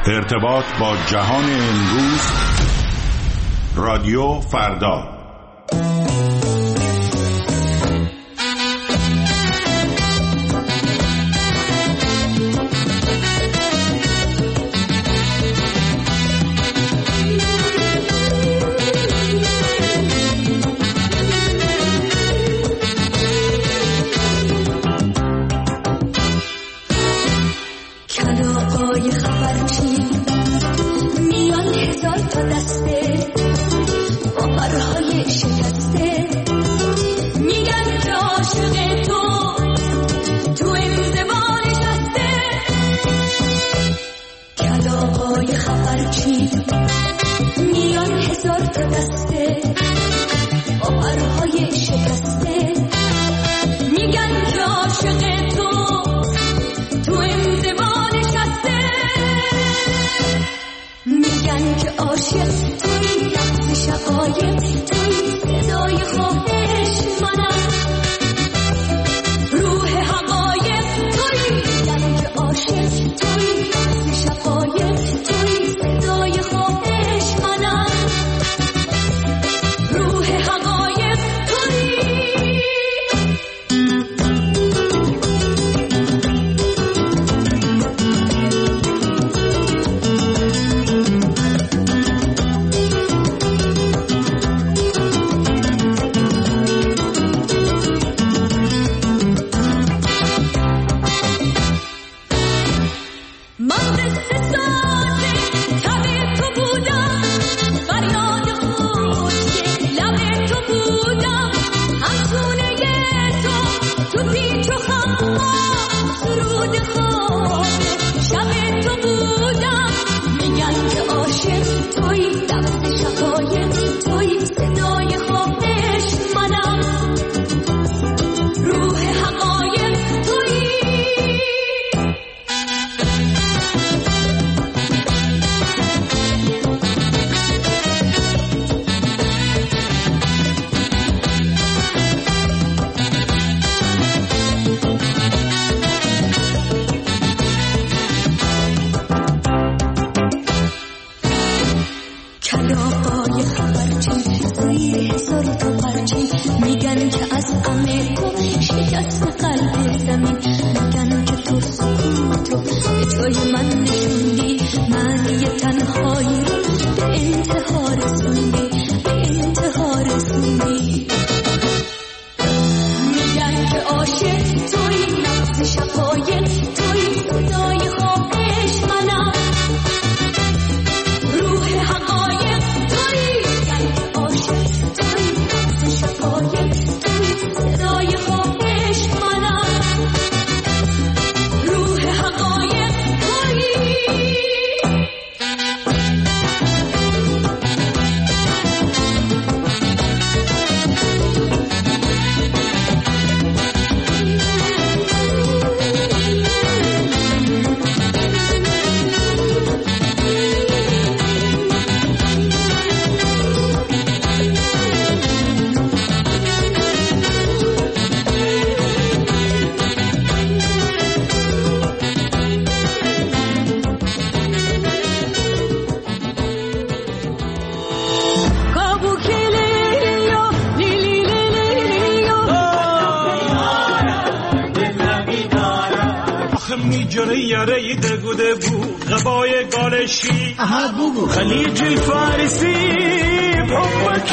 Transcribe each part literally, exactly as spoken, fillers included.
ارتباط با جهان امروز، رادیو فردا. خليج الفارسي بحبك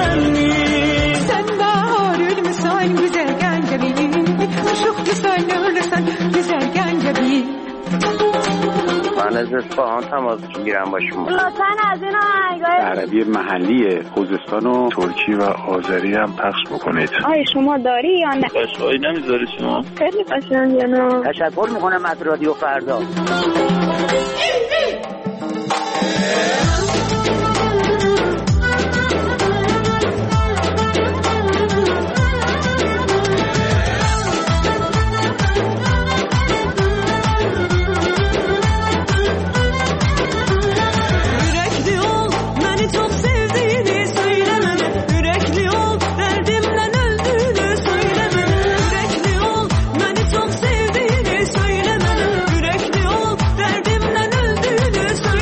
يغني سنبار المسان güzel gencebi Aşık güzel ölürsen güzel gencebi من از اصفهان تماس میگیرم با شما. لطفاً از این آهنگای عربی محلی خوزستان و ترکی و آذری هم پخش بکنید. آیا شما داری یا نه؟ قشنگی نمیذاری شما؟ خیلی قشنگه نه. تشکر میکنم از رادیو فردا. Yürekli ol, derdimden öldüğünü söyle.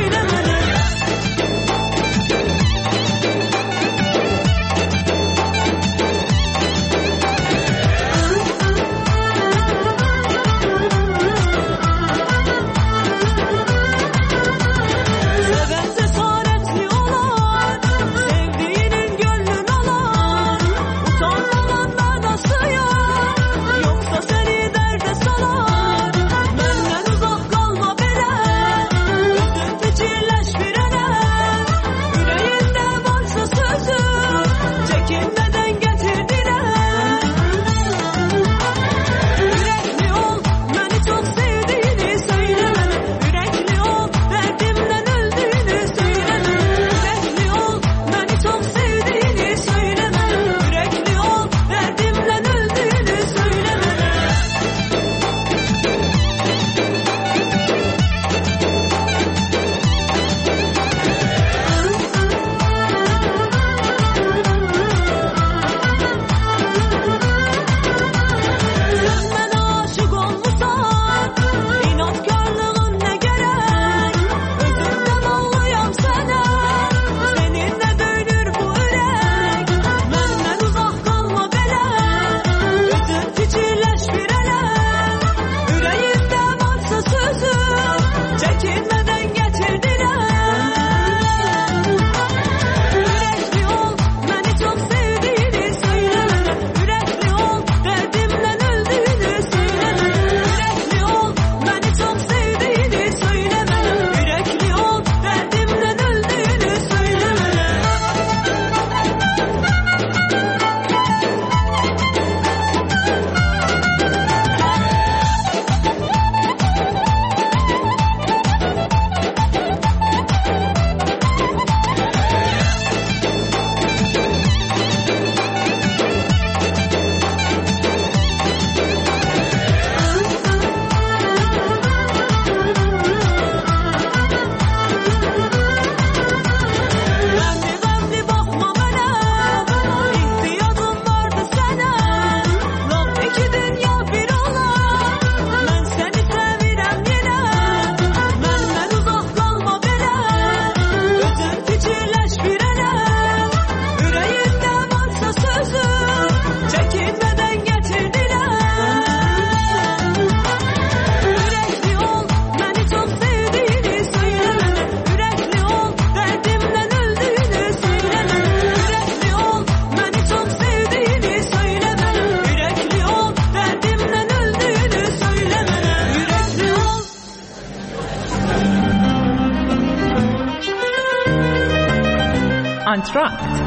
آنتراکت.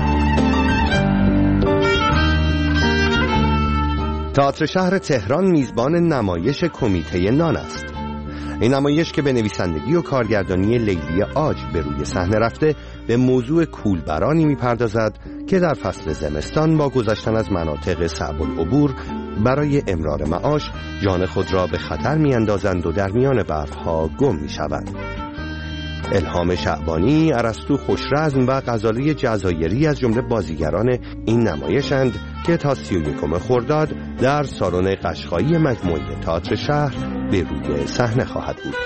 تئاتر شهر تهران میزبان نمایش کمیته نان است. این نمایش که به نویسندگی و کارگردانی لیلی عاج به روی صحنه رفته به موضوع کولبرانی میپردازد که در فصل زمستان با گذشتن از مناطق صعب العبور برای امرار معاش جان خود را به خطر میاندازند و در میان برفها گم میشوند. الهام شعبانی، ارسطو خوشرزم و غزاله جزایری از جمله بازیگران این نمایشند که تا سی و یکم خرداد در سالن قشقایی مجموعه تئاتر شهر به روی صحنه خواهد بود.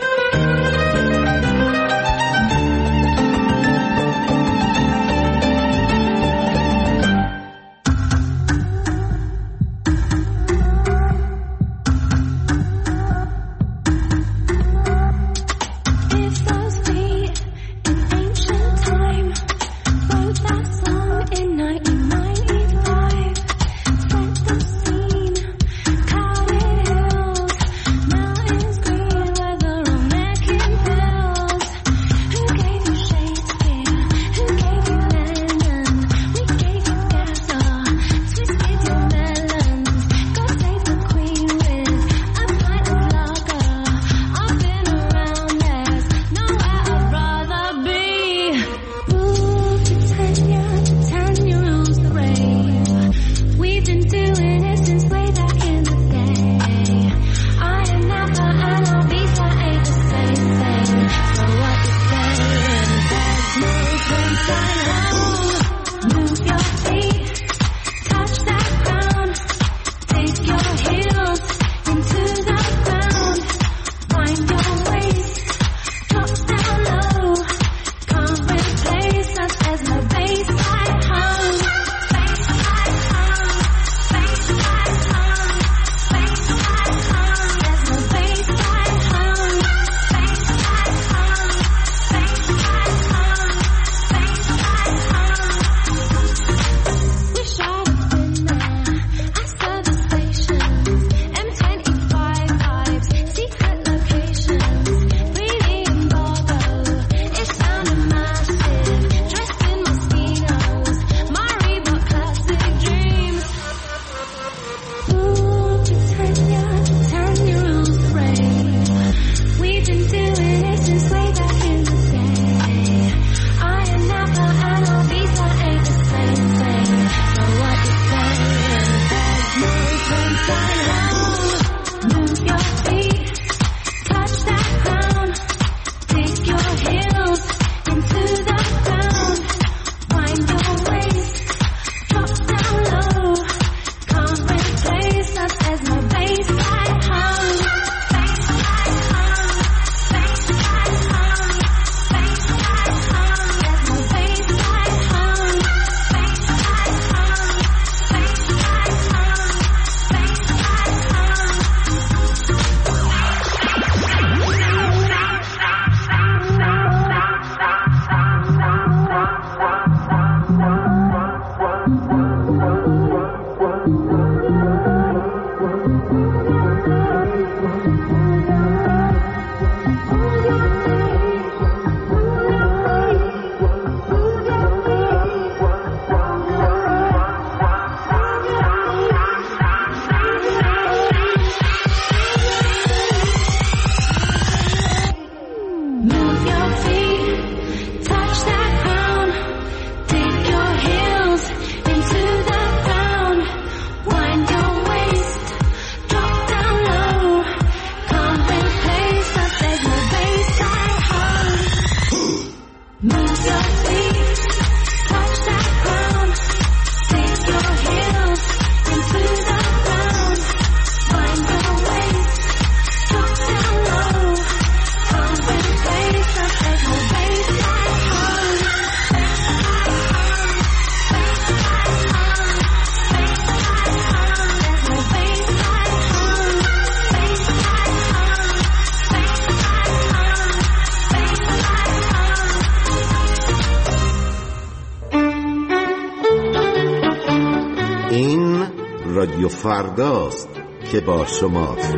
رادیو فرداست که با شماست.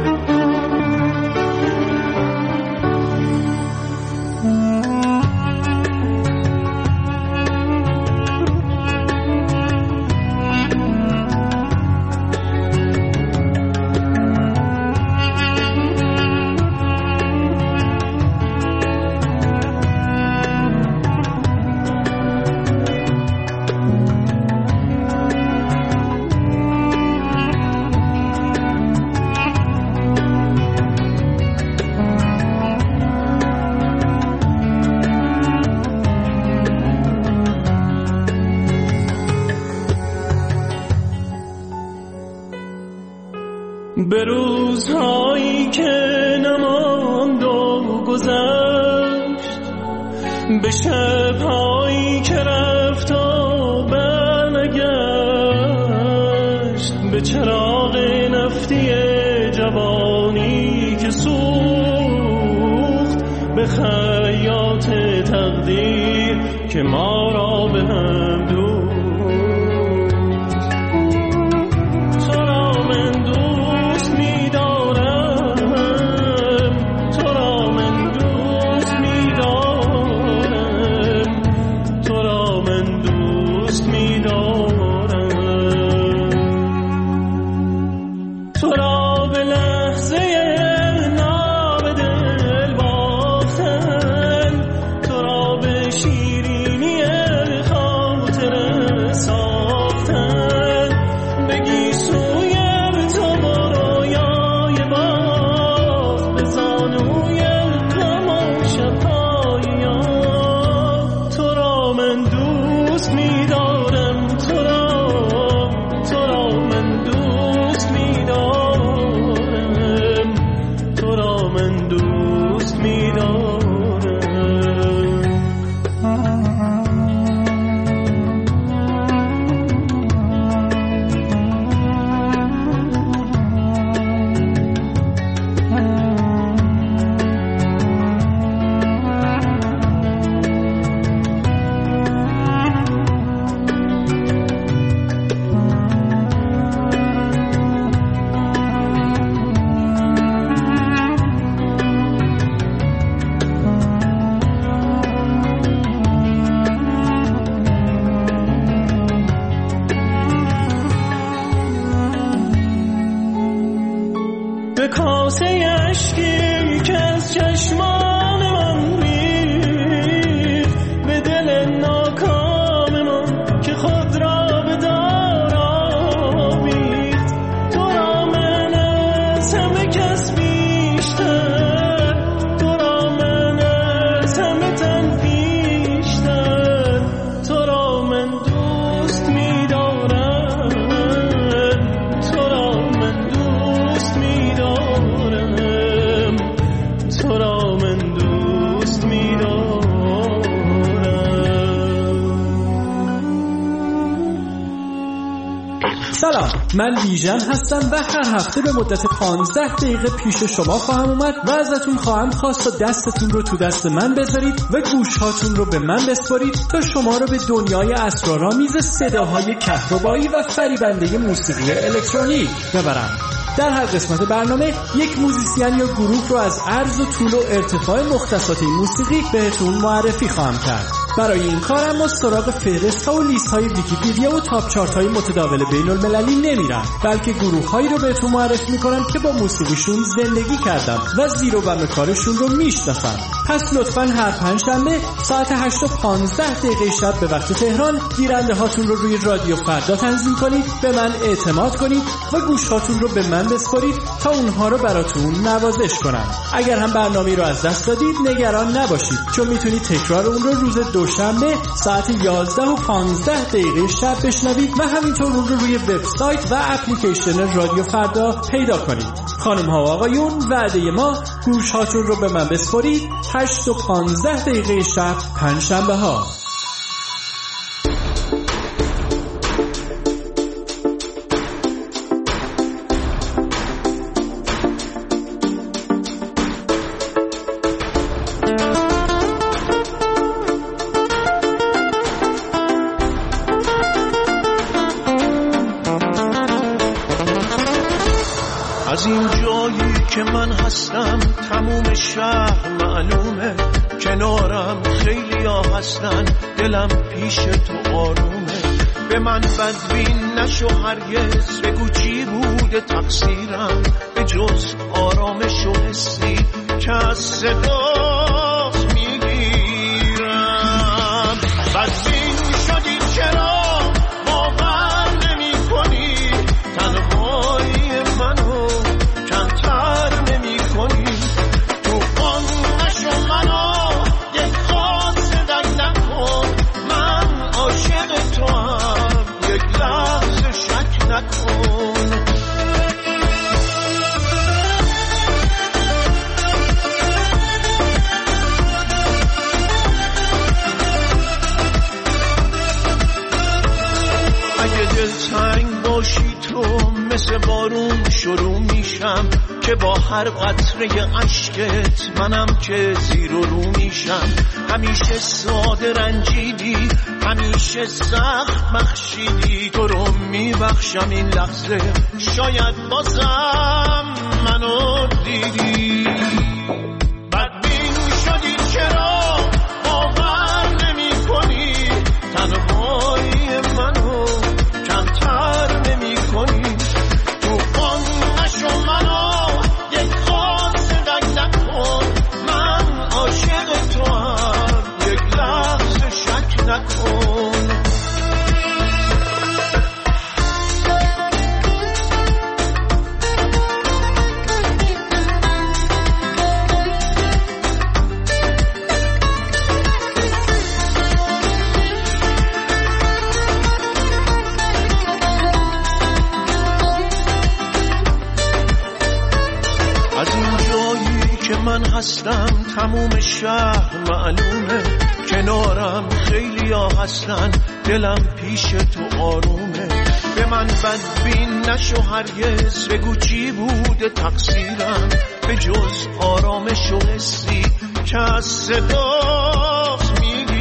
گذشت، به شب‌هایی که رفت و برنگشت، به چراغ نفتی جوانی که سوخت، به خیاط تقدیر که ما را به هم دوخت. تو را من دوست می دارم، تو را من دوست می دارم، تو را من دوست می دارم. تو را به لحظه ناب دل باختن، تو را به شیرینی خاطر ساختن. بگی سویم تو برو یای باز، به زانوی غم و شب‌های یاد. تو را من دوست می دارم، تو را تو را من دوست می دارم، تو را من دوست می دارم. به کاسه اشکی که از چشمان من ریخت، به دل ناکام من که خود را به دار آویخت. تو را من از همه کس بیشتر، تو را من از همه تن پیشتر، تو را من دوست می دارم، تو را من دوست می دارم، تو را من دوست می دارم. سلام، من بیژن هستم و هر هفته به مدت پانزده دقیقه پیش شما خواهم اومد و ازتون خواهم خواست تا دستتون رو تو دست من بذارید و گوشهاتون رو به من بسپارید تا شما رو به دنیای اسرارآمیز صداهای کهربایی و فریبنده موسیقی الکترونیک ببرم. در هر قسمت برنامه یک موزیسین یا گروه رو از عرض و طول و ارتفاع مختصات موسیقی بهتون معرفی خواهم کرد. برای این کارم ما سراغ فهرست‌ها و لیست‌های ویکی‌پدیا و تاپ چارت‌های متداول بین‌المللی نمیرم، بلکه گروه‌هایی رو بهتون معرفی می‌کنم که با موسیقیشون زندگی کردم و زیر و بم کارشون رو میشناسم. پس لطفاً هر پنجشنبه ساعت هشت و پانزده دقیقه شب به وقت تهران گیرنده هاتون رو روی رادیو فردا تنظیم کنید، به من اعتماد کنید و گوش هاتون رو به من بسپارید تا اونها رو براتون نوازش کنم. اگر هم برنامه رو از دست دادید نگران نباشید، چون میتونید تکرار اون رو روز دوشنبه ساعت یازده و پانزده دقیقه شب بشنوید و همینطور اون رو روی وبسایت و اپلیکیشن رادیو فردا پیدا کنید. خانم ها و آقایون، وعده ما گوش هاتون رو به من بسپارید هشت و پانزده دقیقه شب پنجشنبه ها. از این جایی که من هستم تموم شهر معلومه، کنارم خیلی ها هستن، دلم پیش تو آرومه. به من بدبین نشو هرگز، بگو چی بوده تقصیرم، به جز آرامش و حسی که از صدات میگیرم. بدبین شدی چرا باور نمی کنی، تنهایی منو کمتر نمی کنی. تو آن نشو منو یک قاصدک نکن، من عاشق تو هم یک لحظه شک نکن. میشم که با هر قطره عشقت منم که زیر و رو میشم. همیشه ساده رنجیدی، همیشه سخت بخشیدی، تو رو میبخشم این لحظه شاید بازم منو دیدی. بدبین شدی چرا باور نمی کنی، تنهایی منو کمتر نمی کنی. تو آن نشو منو یک قاصدک نکن، من عاشق تو هم یک لحظه شک نکن. من هستم تموم شهر معلومه، کنارم خیلی ها هستن دلم پیش تو آرومه. به من بدبین نشو هرگز، بگو چی بوده تقصیرم به جز آرامش و حسی که از صدات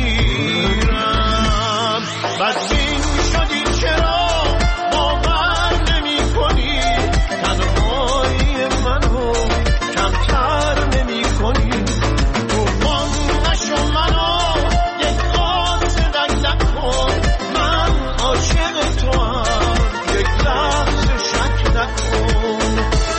میگیرم. بدبین شدی چرا باور نمی کنی، تنهایی منو کمتر نمی کنی. تو من نشو منو یک قاصدک نکن، من عاشق تو هم یک لحظه شک نکن.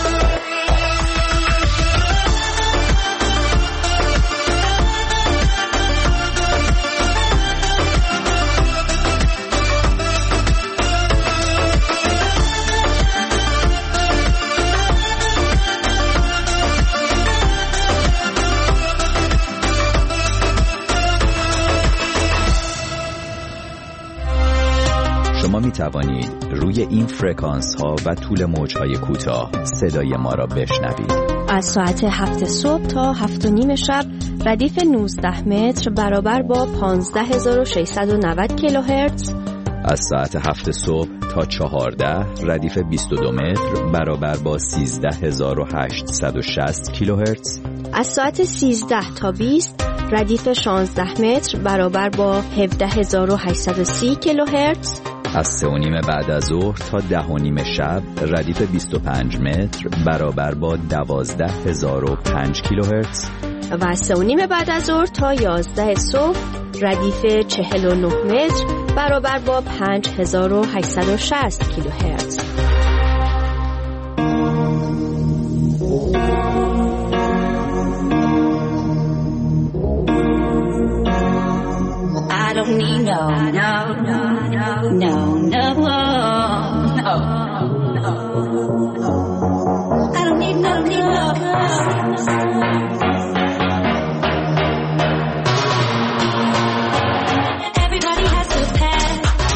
شما می توانید روی این فرکانس ها و طول موج های کوتاه صدای ما را بشنوید. از ساعت هفت صبح تا هفت و نیم شب ردیف نوزده متر برابر با پانزده هزار و ششصد و نود کیلوهرتز. از ساعت هفت صبح تا چهارده ردیف بیست و دو متر برابر با سیزده هزار و هشتصد و شصت کیلوهرتز. از ساعت سیزده تا بیست ردیف شانزده متر برابر با هفده هزار و هشتصد و سی کیلوهرتز. از سه و نیم بعد از ظهر تا ده و نیم شب ردیف بیست و پنج متر برابر با دوازده هزار و پنج کیلوهرتز. و از سه و نیم بعد از ظهر تا یازده صبح ردیف چهل و نه متر برابر با پنج هزار و هشتصد و شصت کیلوهرتز. I don't need no, no, no, no, no, no, no, no. I don't need no, need no. Everybody has to pass,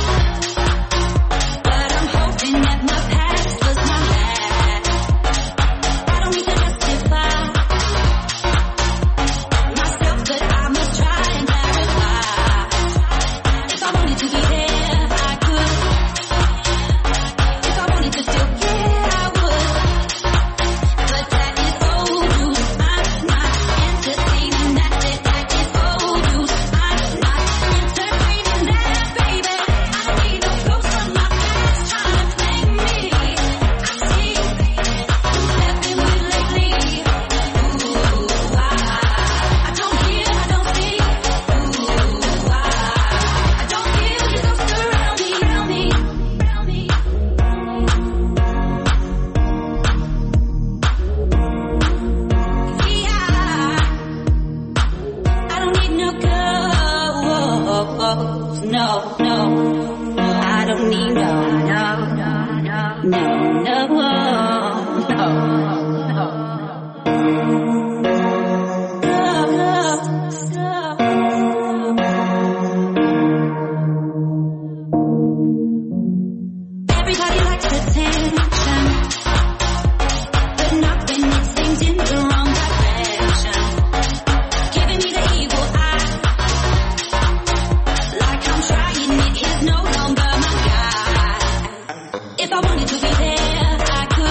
but I'm hoping that my past was my last. I don't need to justify myself, but I must try and clarify. If I wanted to be there, I could. If I wanted to still care, I would. But that is old news. I'm not entertaining that. That is old news. I'm not entertaining that, baby. I don't need no ghost from my past trying to play me. I see who's stepping with lately. Ooh, I, I don't hear, I don't see. Ooh, I, I don't feel your ghost around me, around me, around me. Yeah, I don't need no ghost, no, no. I don't need no, no, no, no, no, no, no. Everybody likes attention, but not when it's aimed in the wrong direction. Giving me the evil eye, like I'm trying, it is no longer my guide. If I wanted to be there, I could.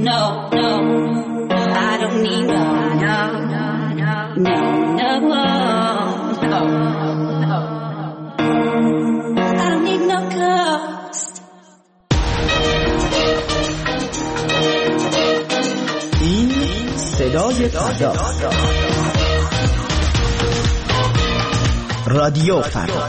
no, no. I don't need no, no, no, no, no, no. I don't need no ghost. این صدای فردا، رادیو فردا.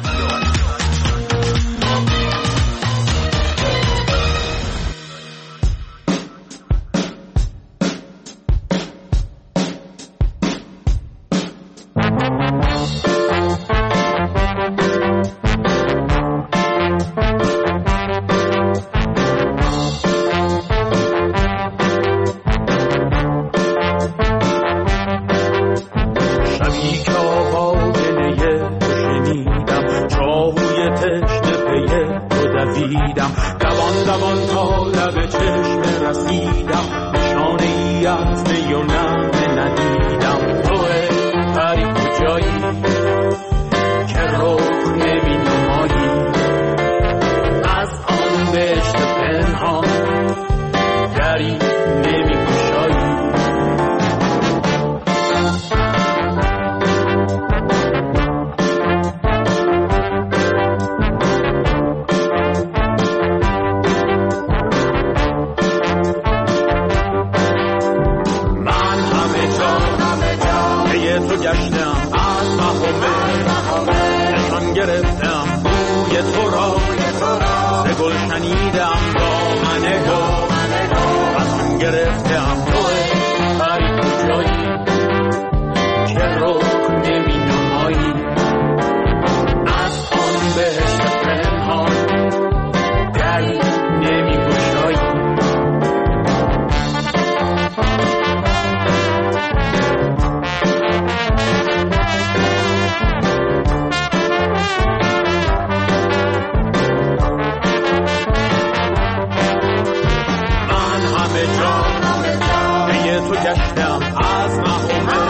تو گشتم از مهمه